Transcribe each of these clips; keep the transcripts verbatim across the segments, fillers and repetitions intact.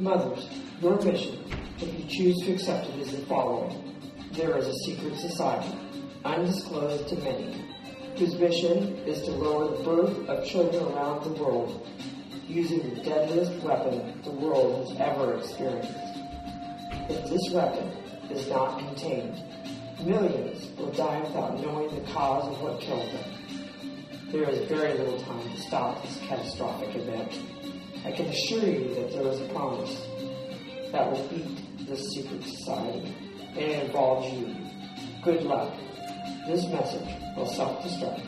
Mothers, your mission, if you choose to accept it, is the following. There is a secret society, undisclosed to many, whose mission is to lower the birth of children around the world, using the deadliest weapon the world has ever experienced. If this weapon is not contained, millions will die without knowing the cause of what killed them. There is very little time to stop this catastrophic event. I can assure you that there is a promise that will beat this secret society, and it involves you. Good luck. This message will self-destruct.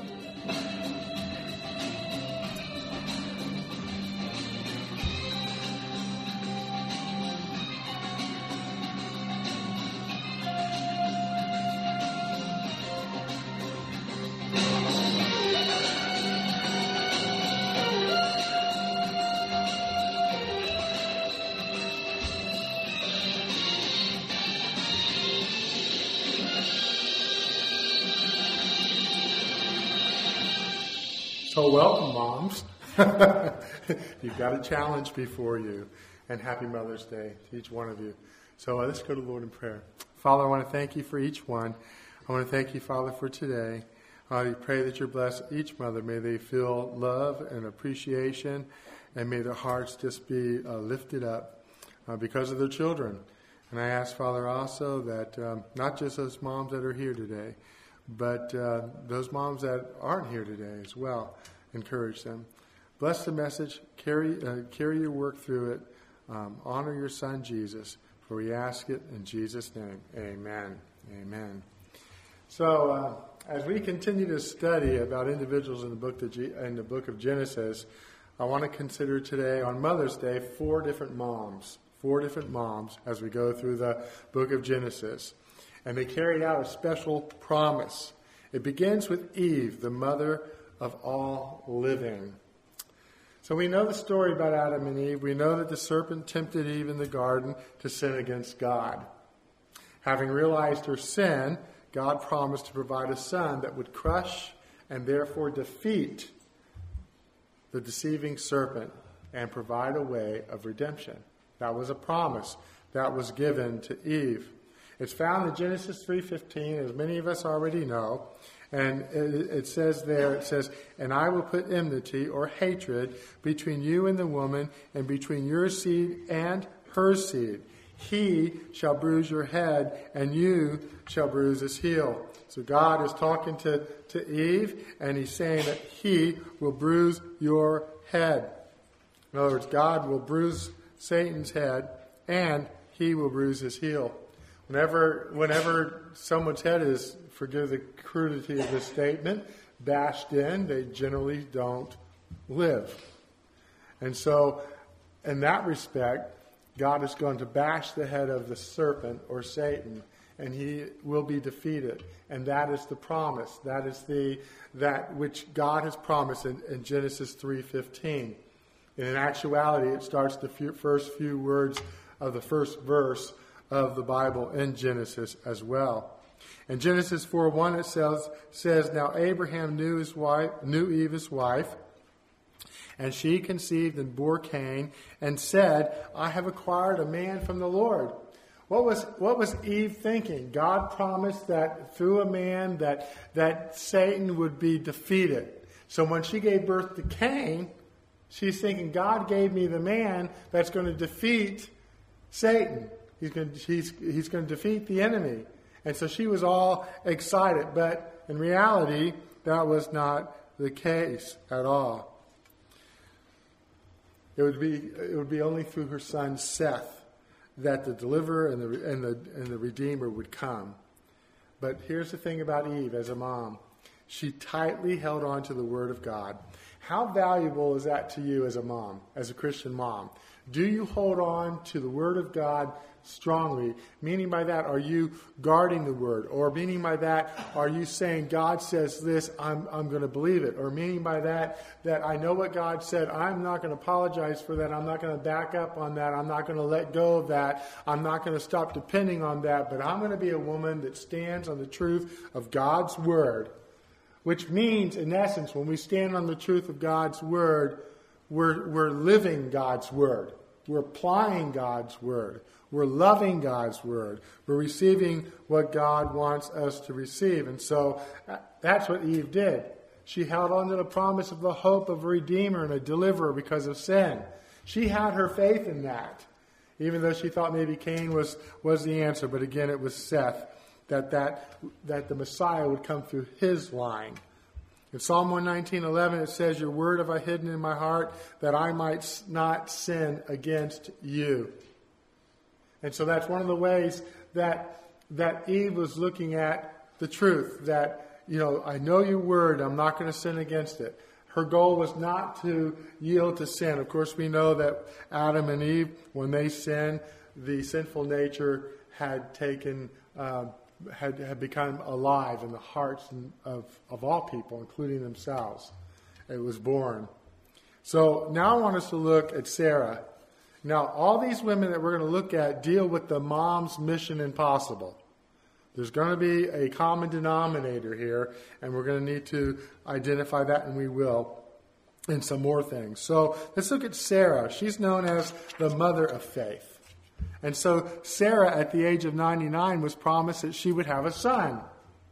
So welcome, moms. You've got a challenge before you. And happy Mother's Day to each one of you. So uh, let's go to the Lord in prayer. Father, I want to thank you for each one. I want to thank you, Father, for today. I pray that you bless each mother. May they feel love and appreciation, and may their hearts just be uh, lifted up uh, because of their children. And I ask, Father, also that um, not just those moms that are here today, but uh, those moms that aren't here today as well, encourage them. Bless the message. Carry uh, carry your work through it. Um, honor your Son, Jesus, for we ask it in Jesus' name. Amen. Amen. So uh, as we continue to study about individuals in the book of, G- in the book of Genesis, I want to consider today, on Mother's Day, four different moms. Four different moms as we go through the book of Genesis. And they carried out a special promise. It begins with Eve, the mother of all living. So we know the story about Adam and Eve. We know that the serpent tempted Eve in the garden to sin against God. Having realized her sin, God promised to provide a son that would crush and therefore defeat the deceiving serpent and provide a way of redemption. That was a promise that was given to Eve. It's found in Genesis three fifteen, as many of us already know. And it, it says there, it says, "And I will put enmity," or hatred, "between you and the woman, and between your seed and her seed. He shall bruise your head, and you shall bruise his heel." So God is talking to, to Eve, and he's saying that he will bruise your head. In other words, God will bruise Satan's head, and he will bruise his heel. Whenever whenever someone's head is, forgive the crudity of this statement, bashed in, they generally don't live. And so, in that respect, God is going to bash the head of the serpent, or Satan, and he will be defeated. And that is the promise. That is the that which God has promised in, in Genesis three fifteen. And in actuality, it starts the few, first few words of the first verse of the Bible in Genesis as well. In Genesis four one, it says, says, "Now Abraham knew his wife, knew Eve his wife, and she conceived and bore Cain, and said, I have acquired a man from the Lord." What was what was Eve thinking? God promised that through a man that that Satan would be defeated. So when she gave birth to Cain, she's thinking, God gave me the man that's going to defeat Satan. He's going to, he's, he's going to defeat the enemy. And so she was all excited. But in reality, that was not the case at all. It would be it would be only through her son Seth that the deliverer and the and the and the redeemer would come. But here's the thing about Eve as a mom. She tightly held on to the word of God. How valuable is that to you as a mom, as a Christian mom? Do you hold on to the word of God strongly? Meaning by that, are you guarding the word? Or meaning by that, are you saying, God says this, I'm, I'm going to believe it? Or meaning by that, that I know what God said, I'm not going to apologize for that, I'm not going to back up on that, I'm not going to let go of that, I'm not going to stop depending on that, but I'm going to be a woman that stands on the truth of God's word. Which means, in essence, when we stand on the truth of God's word, we're, we're living God's word. we're applying God's word. We're loving God's word. We're receiving what God wants us to receive. And so that's what Eve did. She held on to the promise of the hope of a Redeemer and a deliverer because of sin. She had her faith in that, even though she thought maybe Cain was, was the answer. But again, it was Seth, that, that, that the Messiah would come through his line. In Psalm one nineteen eleven, it says, "Your word have I hidden in my heart, that I might not sin against you." And so that's one of the ways that that Eve was looking at the truth, that, you know, I know your word, I'm not going to sin against it. Her goal was not to yield to sin. Of course, we know that Adam and Eve, when they sinned, the sinful nature had taken, uh, had, had become alive in the hearts of, of all people, including themselves. It was born. So now I want us to look at Sarah. Now, all these women that we're going to look at deal with the mom's mission impossible. There's going to be a common denominator here, and we're going to need to identify that, and we will, in some more things. So let's look at Sarah. She's known as the mother of faith. And so Sarah, at the age of ninety-nine, was promised that she would have a son.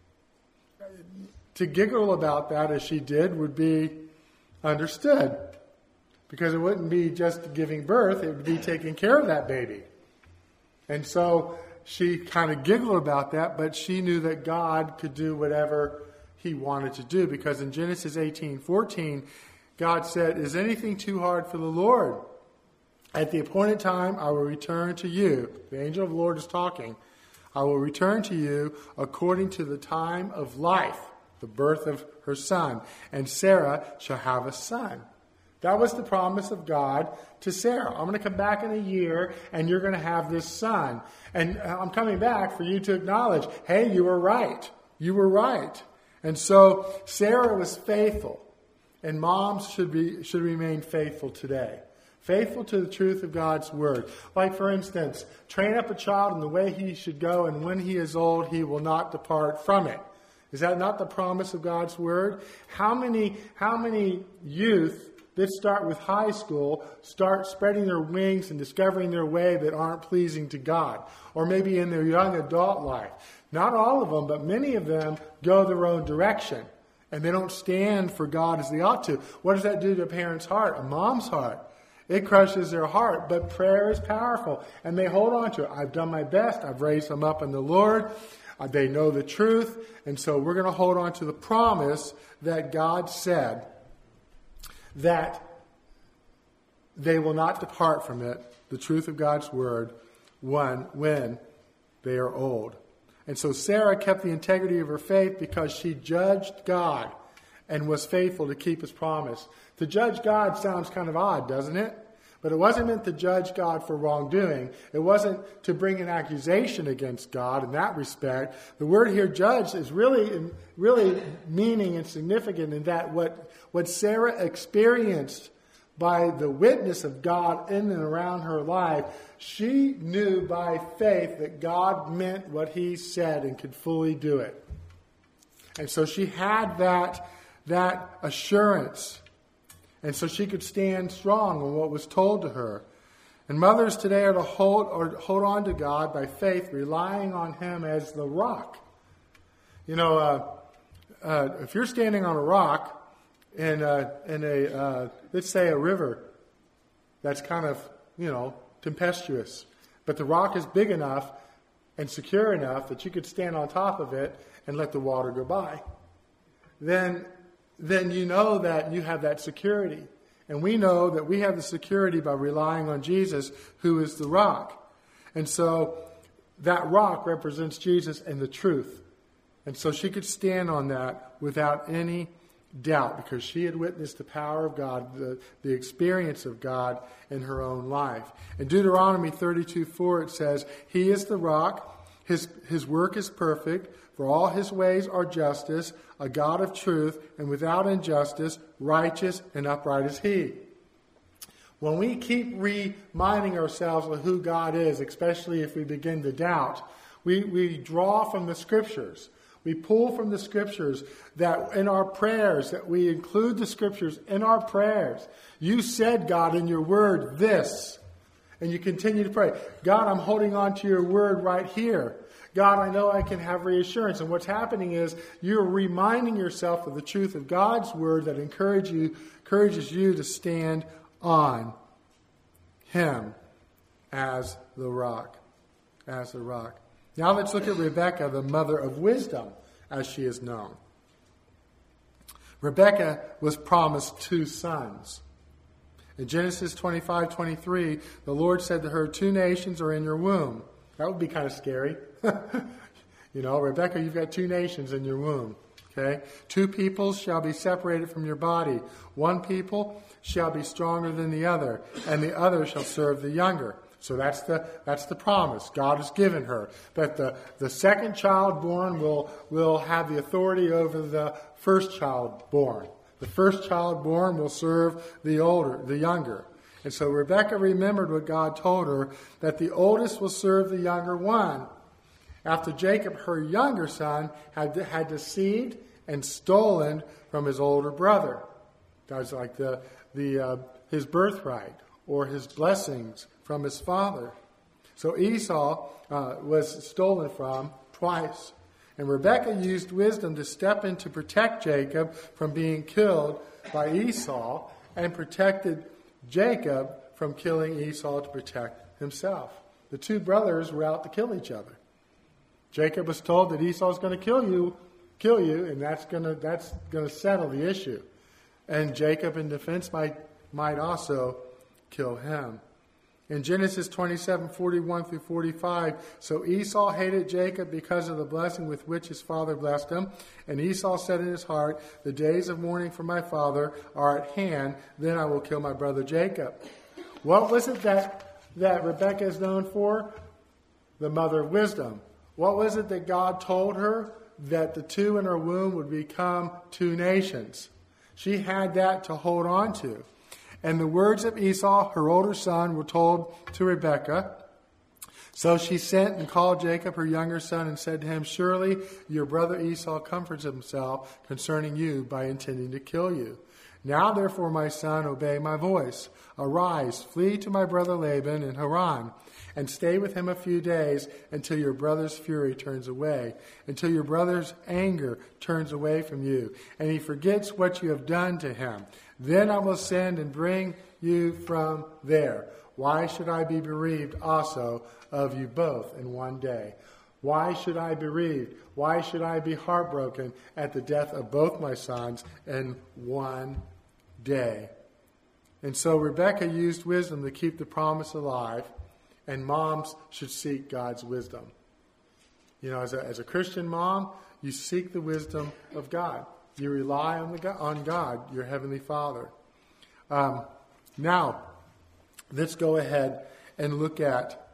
To giggle about that as she did would be understood, because it wouldn't be just giving birth, it would be taking care of that baby. And so she kind of giggled about that, but she knew that God could do whatever he wanted to do, because in Genesis eighteen fourteen, God said, "Is anything too hard for the Lord? At the appointed time, I will return to you." The angel of the Lord is talking. "I will return to you according to the time of life," the birth of her son, "and Sarah shall have a son." That was the promise of God to Sarah. I'm going to come back in a year, and you're going to have this son. And I'm coming back for you to acknowledge, hey, you were right. You were right. And so Sarah was faithful. And moms should be should remain faithful today. Faithful to the truth of God's word. Like, for instance, train up a child in the way he should go, and when he is old, he will not depart from it. Is that not the promise of God's word? How many, how many youth that start with high school start spreading their wings and discovering their way that aren't pleasing to God? Or maybe in their young adult life. Not all of them, but many of them go their own direction. And they don't stand for God as they ought to. What does that do to a parent's heart, a mom's heart? It crushes their heart, but prayer is powerful. And they hold on to it. I've done my best. I've raised them up in the Lord. Uh, they know the truth. And so we're going to hold on to the promise that God said that they will not depart from it, the truth of God's word, one, when they are old. And so Sarah kept the integrity of her faith because she judged God and was faithful to keep his promise. To judge God sounds kind of odd, doesn't it? But it wasn't meant to judge God for wrongdoing. It wasn't to bring an accusation against God in that respect. The word here, judge, is really, really meaning and significant in that what, what Sarah experienced by the witness of God in and around her life, she knew by faith that God meant what he said and could fully do it. And so she had that, that assurance. And so she could stand strong on what was told to her. And mothers today are to hold or hold on to God by faith, relying on him as the rock. You know, uh, uh, if you're standing on a rock in a, in a uh, let's say a river that's kind of, you know, tempestuous, but the rock is big enough and secure enough that you could stand on top of it and let the water go by, then then you know that you have that security. And we know that we have the security by relying on Jesus, who is the rock. And so that rock represents Jesus and the truth. And so she could stand on that without any doubt, because she had witnessed the power of God, the, the experience of God in her own life. In Deuteronomy thirty-two four, it says, "He is the rock, his, his work is perfect, for all his ways are justice, a God of truth, and without injustice, righteous and upright is he." When we keep reminding ourselves of who God is, especially if we begin to doubt, we, we draw from the Scriptures. We pull from the Scriptures that in our prayers, that we include the Scriptures in our prayers. You said, God, in your word, this. And you continue to pray. God, I'm holding on to your word right here. God, I know I can have reassurance. And what's happening is you're reminding yourself of the truth of God's word that encourage you, encourages you to stand on him as the rock. As the rock. Now let's look at Rebekah, the mother of wisdom, as she is known. Rebekah was promised two sons. In Genesis twenty-five twenty-three, the Lord said to her, two nations are in your womb. That would be kind of scary. You know, Rebekah, you've got two nations in your womb. Okay? Two peoples shall be separated from your body. One people shall be stronger than the other, and the other shall serve the younger. So that's the that's the promise God has given her. That the, the second child born will, will have the authority over the first child born. The first child born will serve the older, the younger. And so Rebekah remembered what God told her, that the oldest will serve the younger one. After Jacob, her younger son, had, had deceived and stolen from his older brother. That was like the, the uh, his birthright or his blessings from his father. So Esau uh, was stolen from twice. And Rebekah used wisdom to step in to protect Jacob from being killed by Esau, and protected Jacob from killing Esau to protect himself. The two brothers were out to kill each other. Jacob was told that Esau's going to kill you, kill you, and that's going to that's going to settle the issue. And Jacob, in defense, might might also kill him. In Genesis twenty-seven, forty-one through forty-five, so Esau hated Jacob because of the blessing with which his father blessed him. And Esau said in his heart, the days of mourning for my father are at hand, then I will kill my brother Jacob. What was it that, that Rebekah is known for? The mother of wisdom. What was it that God told her? That the two in her womb would become two nations. She had that to hold on to. And the words of Esau, her older son, were told to Rebekah. So she sent and called Jacob, her younger son, and said to him, surely your brother Esau comforts himself concerning you by intending to kill you. Now, therefore, my son, obey my voice. Arise, flee to my brother Laban in Haran, and stay with him a few days until your brother's fury turns away, until your brother's anger turns away from you, and he forgets what you have done to him. Then I will send and bring you from there. Why should I be bereaved also of you both in one day? Why should I be bereaved? Why should I be heartbroken at the death of both my sons in one day? And so Rebekah used wisdom to keep the promise alive, and moms should seek God's wisdom. You know, as a, as a Christian mom, you seek the wisdom of God. You rely on, the, on God, your Heavenly Father. Um, now, let's go ahead and look at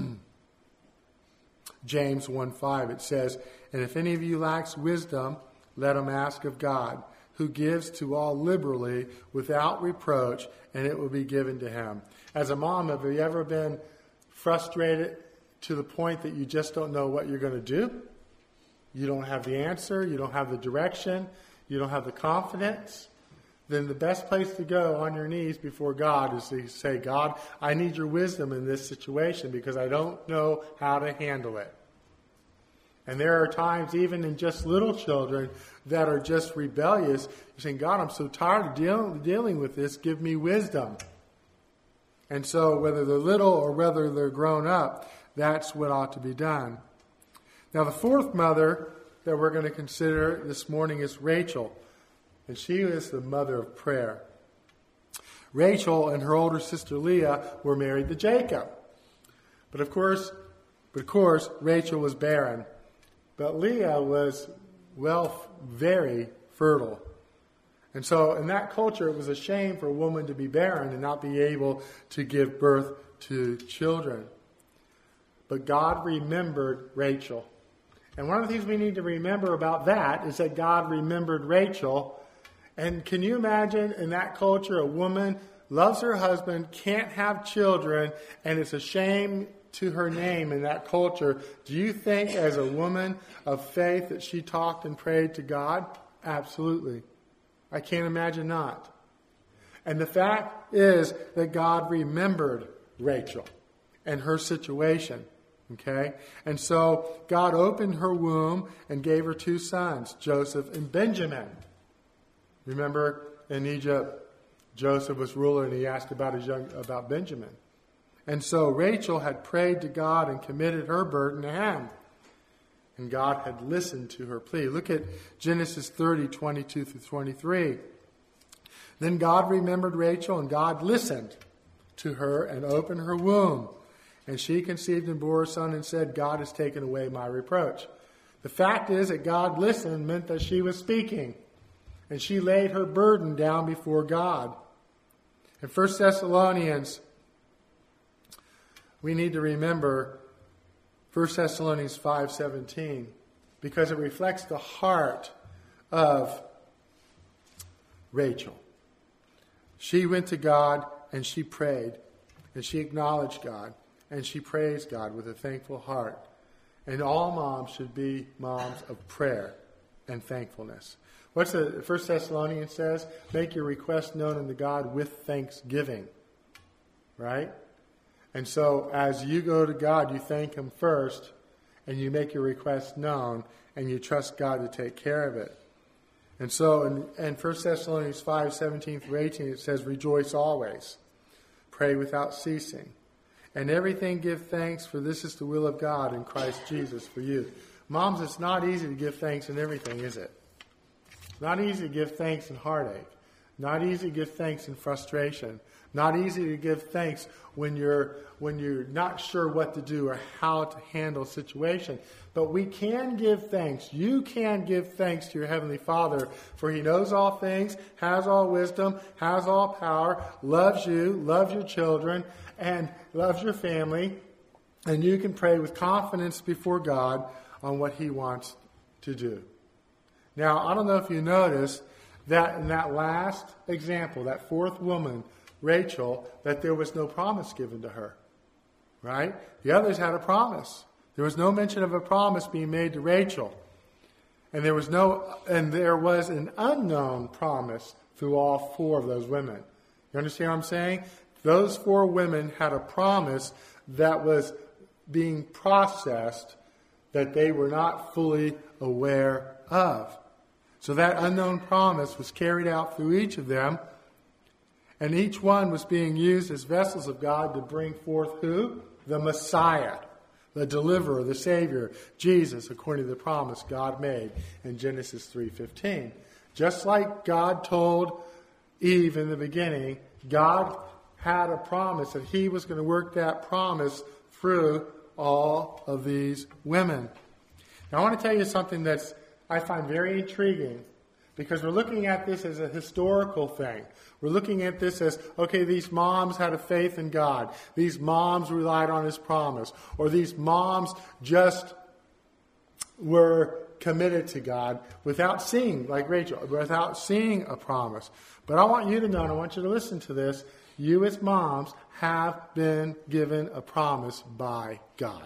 James one five. It says, and if any of you lacks wisdom, let him ask of God, who gives to all liberally without reproach, and it will be given to him. As a mom, have you ever been frustrated to the point that you just don't know what you're going to do? You don't have the answer. You don't have the direction. You don't have the confidence. Then the best place to go on your knees before God is to say, God, I need your wisdom in this situation because I don't know how to handle it. And there are times, even in just little children, that are just rebellious. You're saying, God, I'm so tired of deal- dealing with this. Give me wisdom. And so whether they're little or whether they're grown up, that's what ought to be done. Now the fourth mother that we're going to consider this morning is Rachel. And she is the mother of prayer. Rachel and her older sister Leah were married to Jacob. But of course, but of course, Rachel was barren. But Leah was, well, very fertile. And so in that culture, it was a shame for a woman to be barren and not be able to give birth to children. But God remembered Rachel. And one of the things we need to remember about that is that God remembered Rachel. And can you imagine in that culture, a woman loves her husband, can't have children, and it's a shame to her name in that culture. Do you think as a woman of faith that she talked and prayed to God? Absolutely. I can't imagine not. And the fact is that God remembered Rachel and her situation. Okay? And so God opened her womb and gave her two sons, Joseph and Benjamin. Remember in Egypt, Joseph was ruler and he asked about his young, about Benjamin. And so Rachel had prayed to God and committed her burden to him. And God had listened to her plea. Look at Genesis thirty, twenty-two through twenty-three. Then God remembered Rachel, and God listened to her and opened her womb. And she conceived and bore a son and said, God has taken away my reproach. The fact is that God listened meant that she was speaking. And she laid her burden down before God. In First Thessalonians, we need to remember First Thessalonians five seventeen, because it reflects the heart of Rachel. She went to God and she prayed, and she acknowledged God, and she praised God with a thankful heart. And all moms should be moms of prayer and thankfulness. What's the First Thessalonians says? Make your request known unto God with thanksgiving. Right? And so as you go to God, you thank him first, and you make your request known, and you trust God to take care of it. And so in, in First Thessalonians five, seventeen through eighteen, it says, rejoice always, pray without ceasing, and everything give thanks, for this is the will of God in Christ Jesus for you. Moms, it's not easy to give thanks in everything, is it? Not easy to give thanks in heartache. Not easy to give thanks in frustration. Not easy to give thanks when you're when you're not sure what to do or how to handle a situation. But we can give thanks. You can give thanks to your Heavenly Father, for he knows all things, has all wisdom, has all power, loves you, loves your children, and loves your family. And you can pray with confidence before God on what he wants to do. Now, I don't know if you noticed that in that last example, that fourth woman, Rachel, that there was no promise given to her. Right? The others had a promise. There was no mention of a promise being made to Rachel. And there was no and there was an unknown promise through all four of those women. You understand what I'm saying? Those four women had a promise that was being processed that they were not fully aware of. So that unknown promise was carried out through each of them, and each one was being used as vessels of God to bring forth who? The Messiah, the deliverer, the Savior, Jesus, according to the promise God made in Genesis three fifteen. Just like God told Eve in the beginning, God had a promise that he was going to work that promise through all of these women. Now I want to tell you something that's I find very intriguing, because we're looking at this as a historical thing. We're looking at this as, okay, these moms had a faith in God. These moms relied on his promise. Or these moms just were committed to God without seeing, like Rachel, without seeing a promise. But I want you to know, and I want you to listen to this, you as moms have been given a promise by God.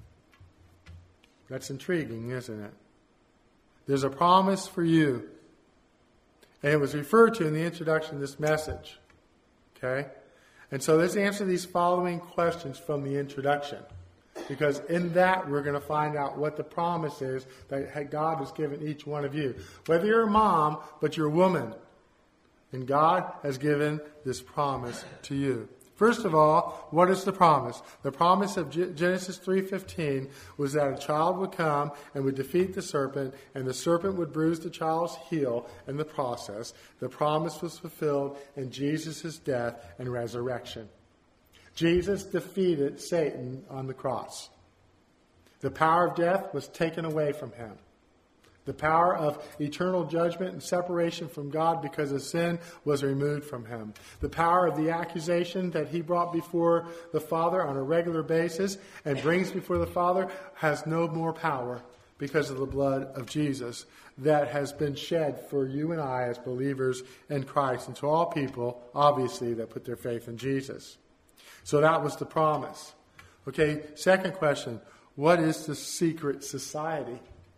That's intriguing, isn't it? There's a promise for you. And it was referred to in the introduction of this message. Okay? And so let's answer these following questions from the introduction. Because in that we're going to find out what the promise is that God has given each one of you. Whether you're a mom, but you're a woman. And God has given this promise to you. First of all, what is the promise? The promise of Genesis three fifteen was that a child would come and would defeat the serpent, and the serpent would bruise the child's heel in the process. The promise was fulfilled in Jesus' death and resurrection. Jesus defeated Satan on the cross. The power of death was taken away from him. The power of eternal judgment and separation from God because of sin was removed from him. The power of the accusation that he brought before the Father on a regular basis and brings before the Father has no more power because of the blood of Jesus that has been shed for you and I as believers in Christ, and to all people, obviously, that put their faith in Jesus. So that was the promise. Okay, second question. What is the secret society?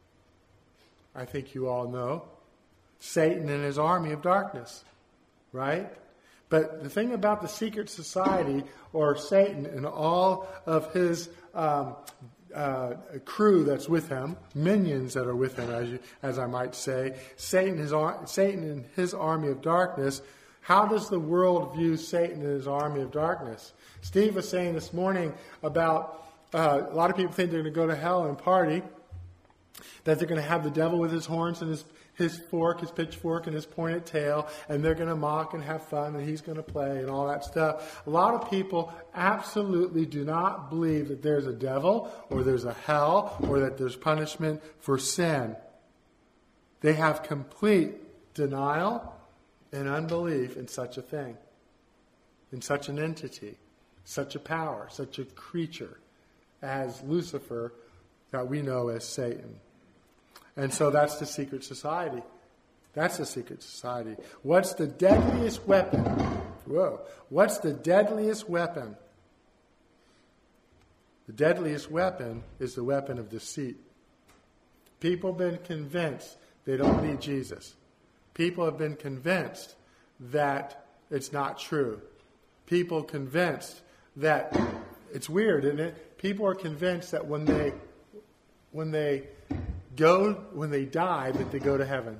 I think you all know. Satan and his army of darkness, right? But the thing about the secret society, or Satan and all of his um, uh, crew that's with him, minions that are with him, as, you, as I might say, Satan, his, Satan and his army of darkness, how does the world view Satan and his army of darkness? Steve was saying this morning about uh, a lot of people think they're going to go to hell and party, that they're going to have the devil with his horns and his his fork, his pitchfork, and his pointed tail, and they're going to mock and have fun, and he's going to play and all that stuff. A lot of people absolutely do not believe that there's a devil, or there's a hell, or that there's punishment for sin. They have complete denial and unbelief in such a thing, in such an entity, such a power, such a creature as Lucifer, that we know as Satan. And so that's the secret society. That's the secret society. What's the deadliest weapon? Whoa. What's the deadliest weapon? The deadliest weapon is the weapon of deceit. People have been convinced they don't need Jesus. People have been convinced that it's not true. People convinced that, it's weird, isn't it? People are convinced that when they when they go, when they die, that they go to heaven.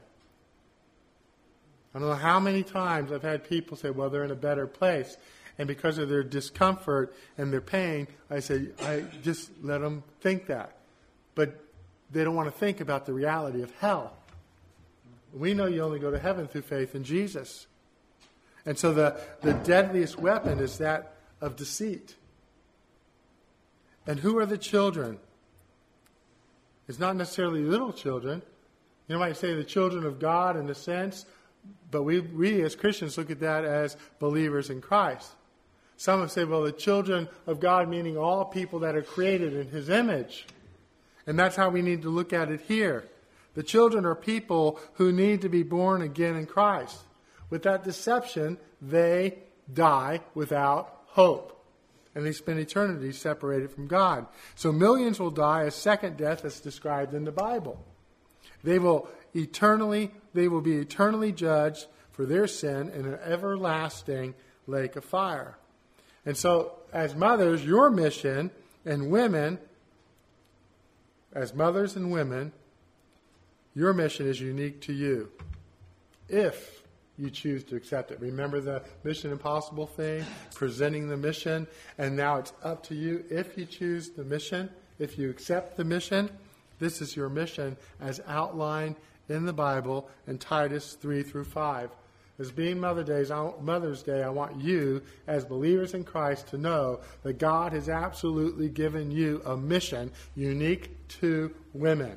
I don't know how many times I've had people say, well, they're in a better place. And because of their discomfort and their pain, I say, I just let them think that. But they don't want to think about the reality of hell. We know you only go to heaven through faith in Jesus. And so the, the deadliest weapon is that of deceit. And who are the children? It's not necessarily little children. You might say the children of God in a sense, but we, we as Christians look at that as believers in Christ. Some have said, well, the children of God, meaning all people that are created in His image. And that's how we need to look at it here. The children are people who need to be born again in Christ. With that deception, they die without hope. And they spend eternity separated from God. So millions will die a second death as described in the Bible. They will eternally, they will be eternally judged for their sin in an everlasting lake of fire. And so, as mothers, your mission, and women, as mothers and women, your mission is unique to you. If you choose to accept it. Remember the Mission Impossible thing? Presenting the mission. And now it's up to you. If you choose the mission, if you accept the mission, this is your mission as outlined in the Bible in Titus three through five. As being Mother Days, Mother's Day, I want you, as believers in Christ, to know that God has absolutely given you a mission unique to women.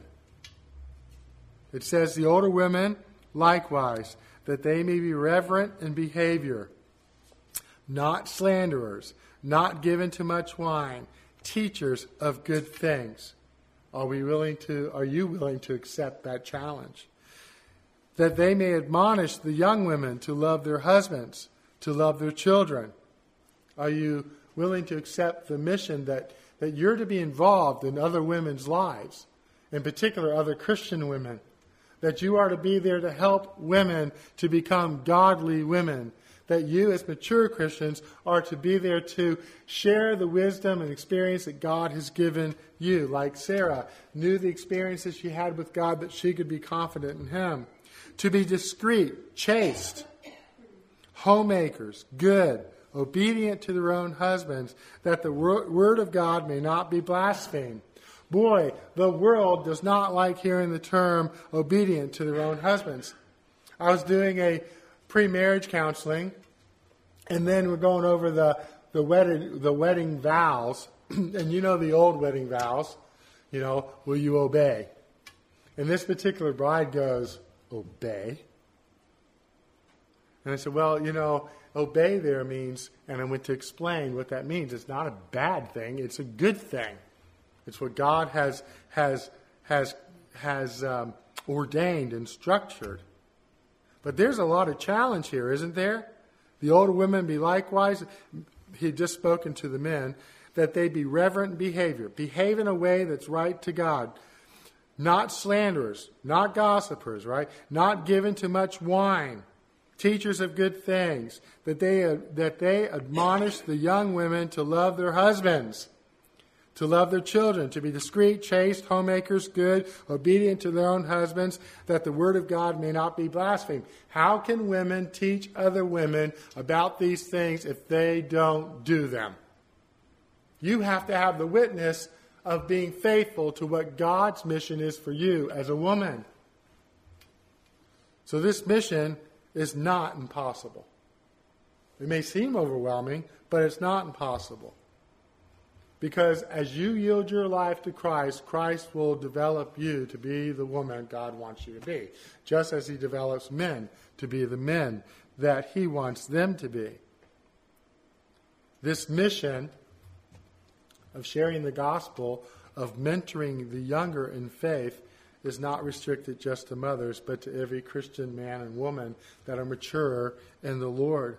It says, the older women, likewise, that they may be reverent in behavior, not slanderers, not given to much wine, teachers of good things. Are we willing to, are you willing to accept that challenge? That they may admonish the young women to love their husbands, to love their children. Are you willing to accept the mission that, that you're to be involved in other women's lives, in particular other Christian women? That you are to be there to help women to become godly women. That you as mature Christians are to be there to share the wisdom and experience that God has given you. Like Sarah knew the experiences she had with God, that she could be confident in Him. To be discreet, chaste, homemakers, good, obedient to their own husbands, that the word of God may not be blasphemed. Boy, the world does not like hearing the term obedient to their own husbands. I was doing a pre-marriage counseling, and then we're going over the, the, wedding, the wedding vows. And you know the old wedding vows. You know, will you obey? And this particular bride goes, obey? And I said, well, you know, obey there means, and I went to explain what that means. It's not a bad thing. It's a good thing. It's what God has has has has um, ordained and structured. But there's a lot of challenge here, isn't there? The older women be likewise. He had just spoken to the men, that they be reverent in behavior, behave in a way that's right to God, not slanderers, not gossipers, right? Not given to much wine. teachers of good things, that they, uh, that they admonish the young women to love their husbands, to love their children, to be discreet, chaste, homemakers, good, obedient to their own husbands, that the word of God may not be blasphemed. How can women teach other women about these things if they don't do them? You have to have the witness of being faithful to what God's mission is for you as a woman. So this mission is not impossible. It may seem overwhelming, but it's not impossible. Because as you yield your life to Christ, Christ will develop you to be the woman God wants you to be, just as he develops men to be the men that he wants them to be. This mission of sharing the gospel, of mentoring the younger in faith, is not restricted just to mothers, but to every Christian man and woman that are mature in the Lord.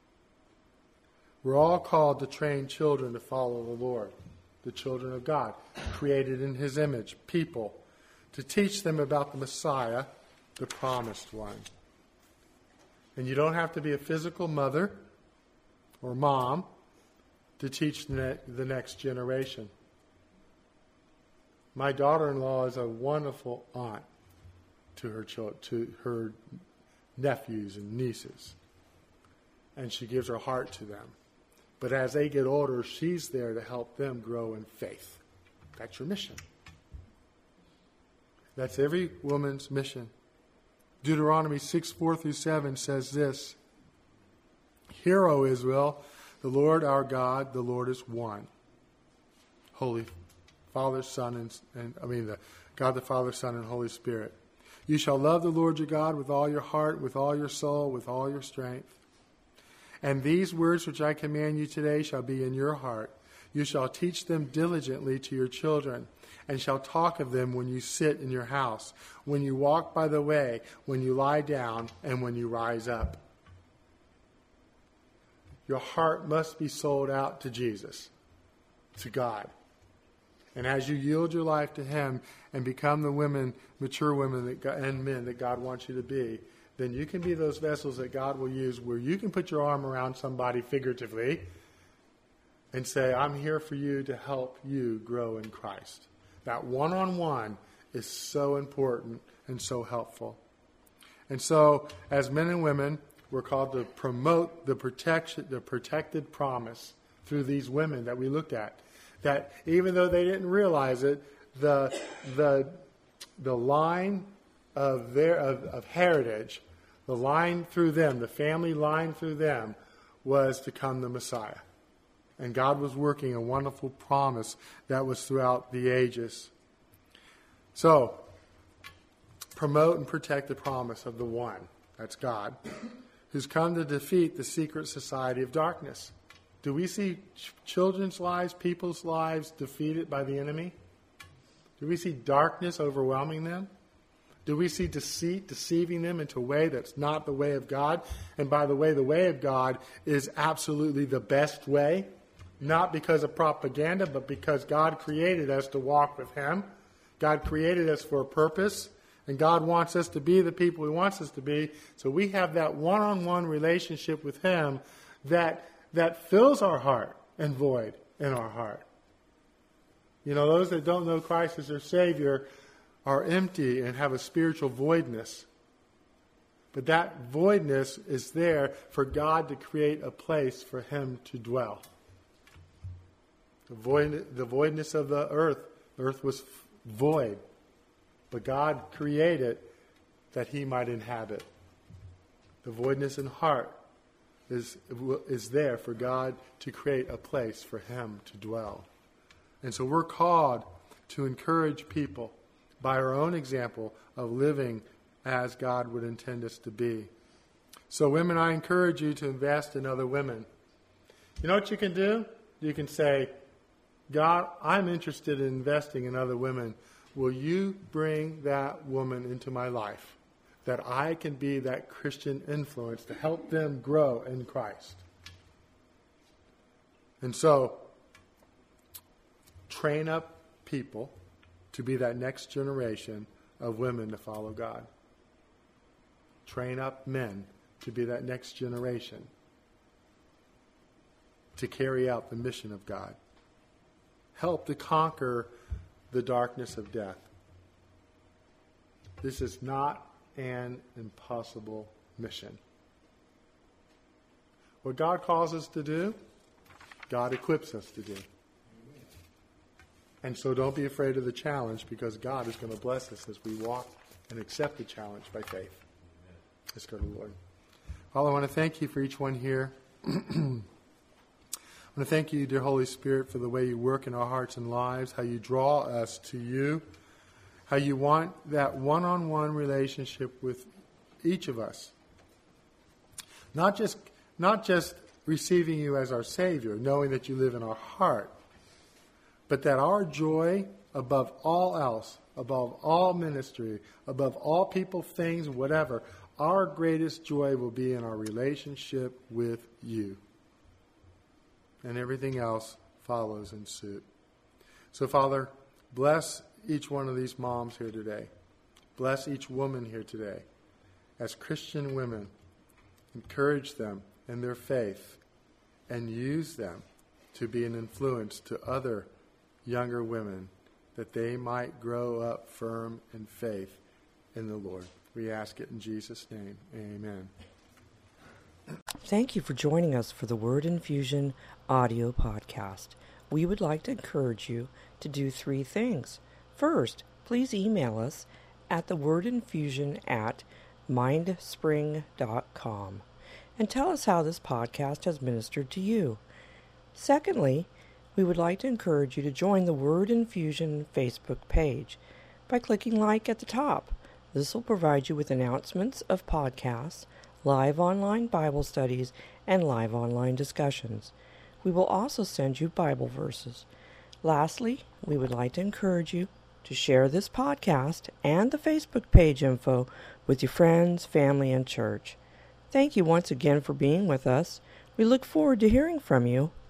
We're all called to train children to follow the Lord, the children of God, created in his image, people, to teach them about the Messiah, the promised one. And you don't have to be a physical mother or mom to teach the next generation. My daughter-in-law is a wonderful aunt to her children, to her nephews and nieces, and she gives her heart to them. But as they get older, she's there to help them grow in faith. That's your mission. That's every woman's mission. Deuteronomy six, four through seven says this: Hear, O Israel, the Lord our God, the Lord is one. Holy Father, Son, and, and I mean the God the Father, Son, and Holy Spirit. You shall love the Lord your God with all your heart, with all your soul, with all your strength. And these words which I command you today shall be in your heart. You shall teach them diligently to your children, and shall talk of them when you sit in your house, when you walk by the way, when you lie down, and when you rise up. Your heart must be sold out to Jesus, to God. And as you yield your life to him and become the women, mature women that God, and men that God wants you to be, then you can be those vessels that God will use where you can put your arm around somebody figuratively and say, I'm here for you to help you grow in Christ. That one-on-one is so important and so helpful. And so, as men and women, we're called to promote the protection, the protected promise through these women that we looked at. That even though they didn't realize it, the the the line of their of, of heritage, the line through them, the family line through them, was to come the Messiah. And God was working a wonderful promise that was throughout the ages. So, promote and protect the promise of the one, that's God, who's come to defeat the secret society of darkness. Do we see ch- children's lives, people's lives defeated by the enemy? Do we see darkness overwhelming them? Do we see deceit deceiving them into a way that's not the way of God? And by the way, the way of God is absolutely the best way. Not because of propaganda, but because God created us to walk with him. God created us for a purpose. And God wants us to be the people he wants us to be. So we have that one-on-one relationship with him that, that fills our heart and void in our heart. You know, those that don't know Christ as their Savior are empty and have a spiritual voidness. But that voidness is there for God to create a place for him to dwell. The void, the voidness of the earth, the earth was void. But God created that he might inhabit. The voidness in heart is, is there for God to create a place for him to dwell. And so we're called to encourage people by our own example of living as God would intend us to be. So women, I encourage you to invest in other women. You know what you can do? You can say, God, I'm interested in investing in other women. Will you bring that woman into my life that I can be that Christian influence to help them grow in Christ? And so, train up people to be that next generation of women to follow God. Train up men to be that next generation to carry out the mission of God. Help to conquer the darkness of death. This is not an impossible mission. What God calls us to do, God equips us to do. And so don't be afraid of the challenge, because God is going to bless us as we walk and accept the challenge by faith. Let's go to the Lord. Father, I want to thank you for each one here. I want to thank you, dear Holy Spirit, for the way you work in our hearts and lives, how you draw us to you, how you want that one-on-one relationship with each of us. Not just, not just receiving you as our Savior, knowing that you live in our heart, but that our joy, above all else, above all ministry, above all people, things, whatever, our greatest joy will be in our relationship with you. And everything else follows in suit. So, Father, bless each one of these moms here today. Bless each woman here today. As Christian women, encourage them in their faith and use them to be an influence to other younger women, that they might grow up firm in faith in the Lord. We ask it in Jesus' name. Amen. Thank you for joining us for the Word Infusion audio podcast. We would like to encourage you to do three things. First, please email us at thewordinfusion at mindspring dot com and tell us how this podcast has ministered to you. Secondly, we would like to encourage you to join the Word Infusion Facebook page by clicking like at the top. This will provide you with announcements of podcasts, live online Bible studies, and live online discussions. We will also send you Bible verses. Lastly, we would like to encourage you to share this podcast and the Facebook page info with your friends, family, and church. Thank you once again for being with us. We look forward to hearing from you.